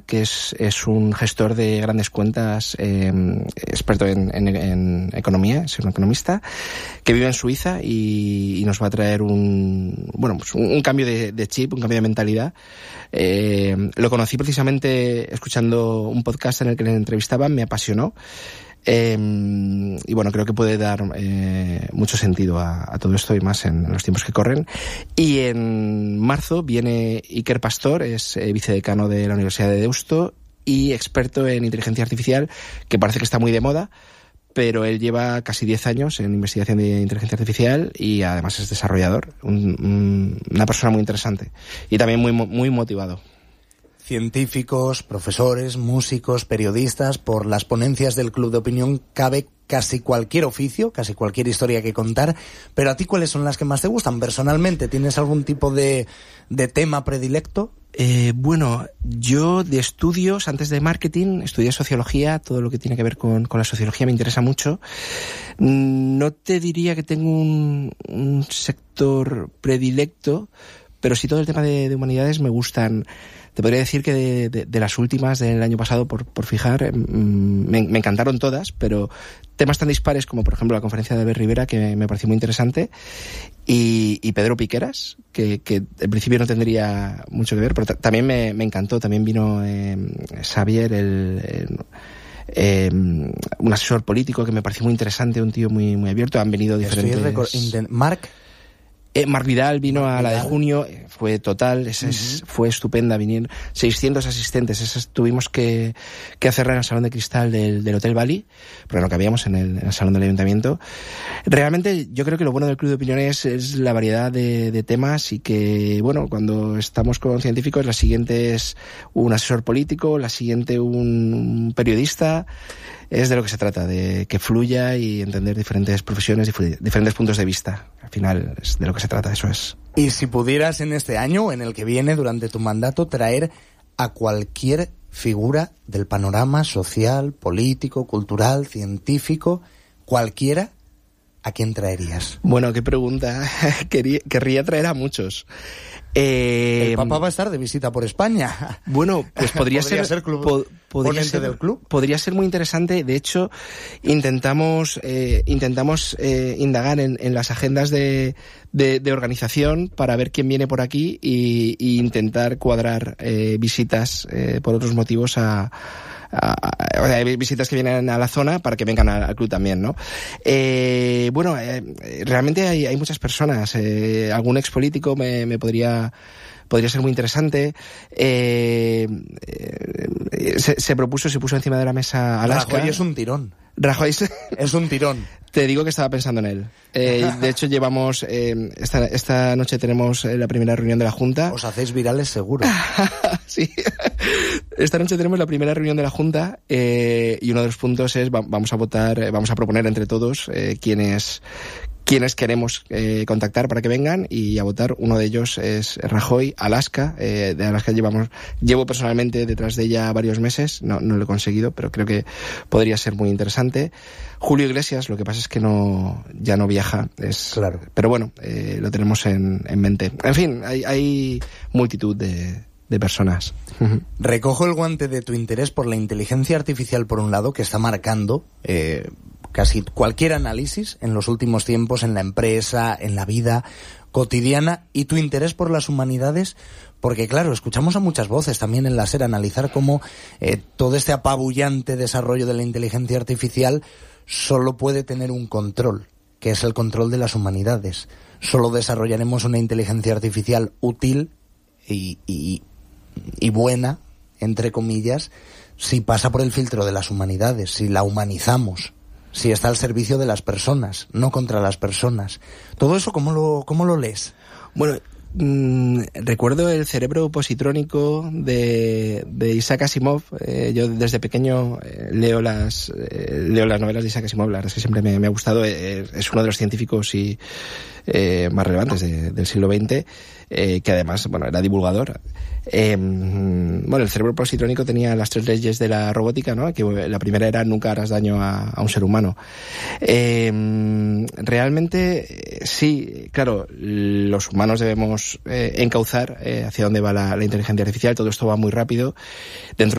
que es un gestor de grandes cuentas, experto en economía, es un economista, que vive en Suiza y nos va a traer un cambio de chip, un cambio de mentalidad. Lo conocí precisamente escuchando un podcast en el que le entrevistaban, me apasionó. Y bueno, creo que puede dar mucho sentido a todo esto y más en los tiempos que corren. Y en marzo viene Iker Pastor, es vicedecano de la Universidad de Deusto y experto en inteligencia artificial, que parece que está muy de moda, pero él lleva casi 10 años en investigación de inteligencia artificial y además es desarrollador, una persona muy interesante y también muy motivado. Científicos, profesores, músicos, periodistas, por las ponencias del Club de Opinión cabe casi cualquier oficio, casi cualquier historia que contar, pero ¿a ti cuáles son las que más te gustan? Personalmente, ¿tienes algún tipo de tema predilecto? Bueno, yo de estudios, antes de marketing, estudié sociología, todo lo que tiene que ver con la sociología me interesa mucho. No te diría que tengo un sector predilecto, pero sí todo el tema de humanidades me gustan. Te podría decir que de las últimas del año pasado, por fijar, me encantaron todas, pero temas tan dispares como, por ejemplo, la conferencia de Albert Rivera, que me pareció muy interesante, y Pedro Piqueras, que en principio no tendría mucho que ver, pero también me encantó. También vino Xavier, un asesor político que me pareció muy interesante, un tío muy abierto. Han venido diferentes... Marc Vidal vino a la de junio, fue total, fue estupenda, vinieron 600 asistentes, tuvimos que hacerla en el Salón de Cristal del Hotel Bali, porque no cabíamos en el Salón del Ayuntamiento. Realmente yo creo que lo bueno del Club de Opinión es la variedad de temas y que, bueno, cuando estamos con científicos, la siguiente es un asesor político, la siguiente un periodista. Es de lo que se trata, de que fluya y entender diferentes profesiones, diferentes puntos de vista. Al final es de lo que se trata, eso es. Y si pudieras en este año, en el que viene, durante tu mandato, traer a cualquier figura del panorama social, político, cultural, científico, cualquiera, ¿a quién traerías? Bueno, qué pregunta. Querría traer a muchos. El Papa va a estar de visita por España. Bueno, pues podría ser ponente del club. Podría ser muy interesante. De hecho, intentamos indagar en las agendas de organización para ver quién viene por aquí y intentar cuadrar visitas por otros motivos visitas que vienen a la zona para que vengan al club también, ¿no? Realmente hay muchas personas. Algún expolítico me podría ser muy interesante. Se puso encima de la mesa Alaska. Rajoy es un tirón. Rajoy es un tirón. Te digo que estaba pensando en él. De hecho, llevamos... esta noche tenemos la primera reunión de la Junta. Os hacéis virales seguro. Sí. Esta noche tenemos la primera reunión de la Junta y uno de los puntos es vamos a votar, vamos a proponer entre todos quiénes queremos contactar para que vengan y a votar. Uno de ellos es Rajoy, Alaska. De Alaska llevo personalmente detrás de ella varios meses, no lo he conseguido, pero creo que podría ser muy interesante. Julio Iglesias, lo que pasa es que ya no viaja, claro. Pero bueno, lo tenemos en mente. En fin, hay multitud de personas. Recojo el guante de tu interés por la inteligencia artificial, por un lado, que está marcando casi cualquier análisis en los últimos tiempos, en la empresa, en la vida cotidiana, y tu interés por las humanidades, porque claro, escuchamos a muchas voces también en la SER analizar cómo todo este apabullante desarrollo de la inteligencia artificial solo puede tener un control, que es el control de las humanidades. Solo desarrollaremos una inteligencia artificial útil y buena, entre comillas, si pasa por el filtro de las humanidades, si la humanizamos, si está al servicio de las personas, no contra las personas. Todo eso, ¿cómo lo lees? Bueno, recuerdo el cerebro positrónico de Isaac Asimov. Yo desde pequeño leo las novelas de Isaac Asimov. La verdad es que siempre me ha gustado. Es uno de los científicos más relevantes del siglo XX, que además, era divulgador. El cerebro positrónico tenía las 3 leyes de la robótica, ¿no? Que la primera era nunca harás daño a un ser humano. Realmente, sí, claro, los humanos debemos encauzar hacia dónde va la inteligencia artificial. Todo esto va muy rápido. Dentro